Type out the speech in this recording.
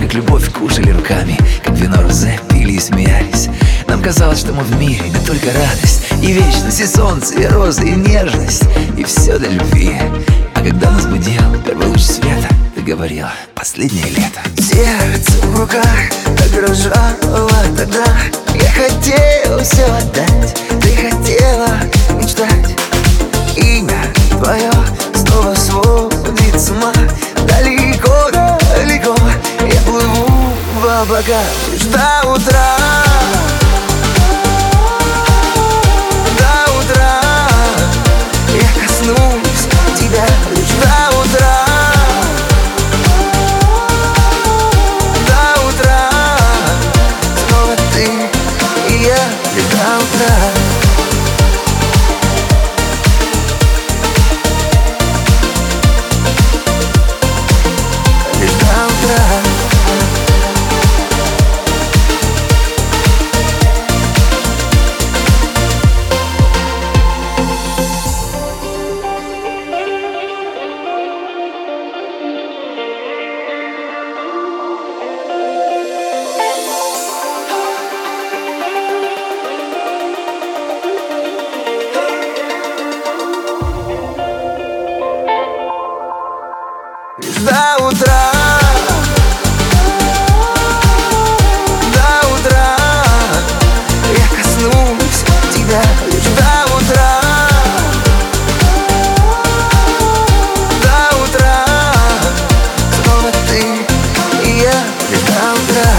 как любовь кушали руками, как вино розе пили и смеялись. Нам казалось, что мы в мире, да только радость и вечность, и солнце, и розы, и нежность, и все для любви. А когда нас будил первый луч света, ты говорила: последнее лето. Сердце в руках так дрожало тогда. Я хотел все отдать, ты хотела мечтать. Имя твое снова сводит с ума. Далеко, далеко я плыву в облака лишь до утра. До утра я коснусь тебя лишь до утра. До утра снова ты и я лишь до утра. До утра, до утра я коснусь тебя лишь до утра. До утра снова ты и я лишь до утра.